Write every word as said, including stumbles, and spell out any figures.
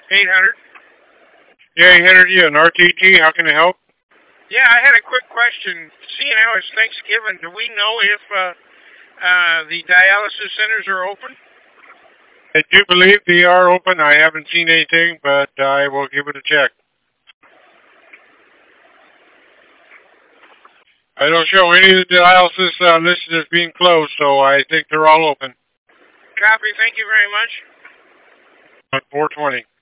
eight hundred. Yeah, eight hundred, you an R T G. How can I help? Yeah, I had a quick question. Seeing how it's Thanksgiving, do we know if uh, uh, the dialysis centers are open? I do believe they are open. I haven't seen anything, but I will give it a check. I don't show any of the dialysis uh, listed as being closed, so I think they're all open. Copy. Thank you very much. At four twenty.